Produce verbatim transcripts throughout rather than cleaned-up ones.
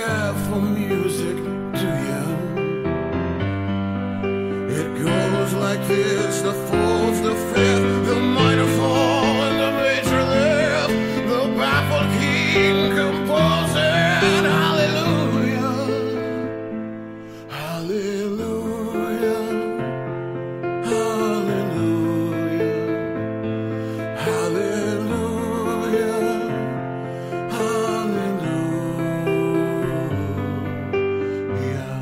care for music, do you? It goes like this, the fourth, the fifth, the minor fall and the major lift, the baffled king composing hallelujah, hallelujah, hallelujah, hallelujah, hallelujah.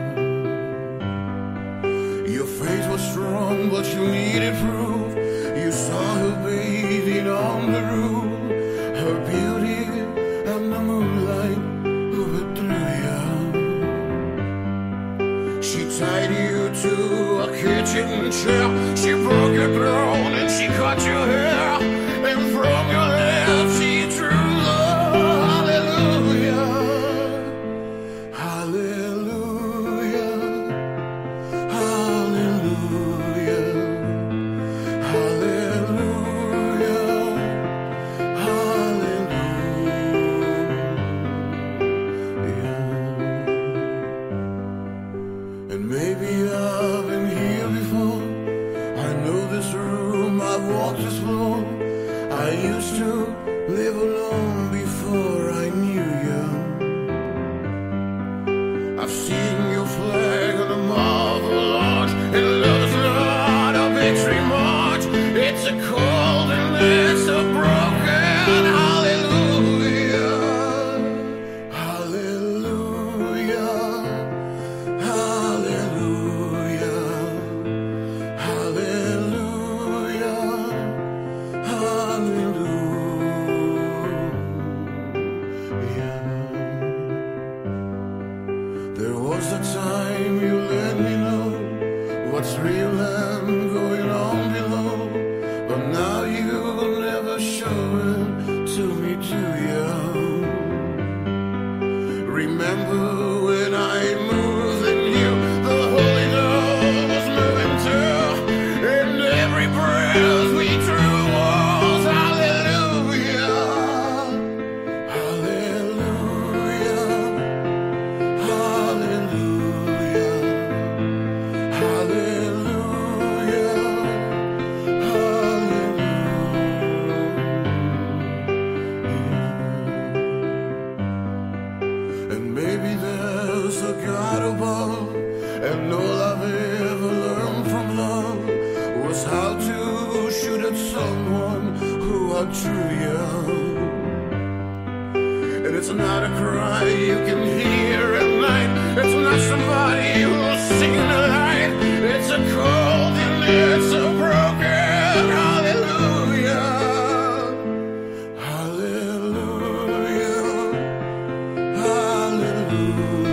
Your faith was strong, but you needed proof. You saw her bathing on the roof, her beauty and the moonlight overthrew you. She tied you to a kitchen chair, she broke your throne and she cut your hair, and from your lips she drew the hallelujah, hallelujah, hallelujah, hallelujah, hallelujah. And maybe I've been here before, I know this room, I've walked this floor. I used to live alone before I knew you. I've seen your flag on the marble arch, and love's not a victory march. It's a cold and it's a broken hallelujah, hallelujah, hallelujah, hallelujah, hallelujah. There was a time you let me know what's real and going on below, but now you'll never show it to me, do you? Remember when I moved in you, the Holy Ghost was moving too, and every breath we drew was hallelujah, hallelujah, hallelujah, hallelujah, hallelujah. And maybe there's a God above, and all I've ever learned from love was how to shoot at someone who outdrew you. And it's not a cry you can hear at night, it's not somebody who's singing a line, it's a cold and it's a broken hallelujah, hallelujah, hallelujah.